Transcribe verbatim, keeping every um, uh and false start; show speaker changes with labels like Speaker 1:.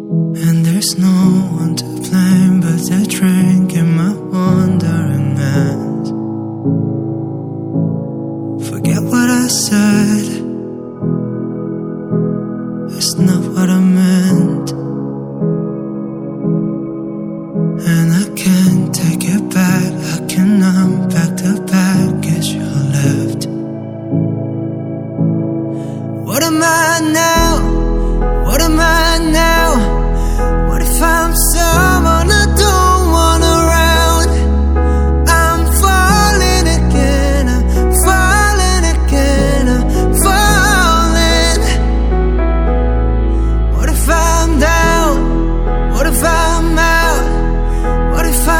Speaker 1: And there's no one to blame but the drink in my wandering mind.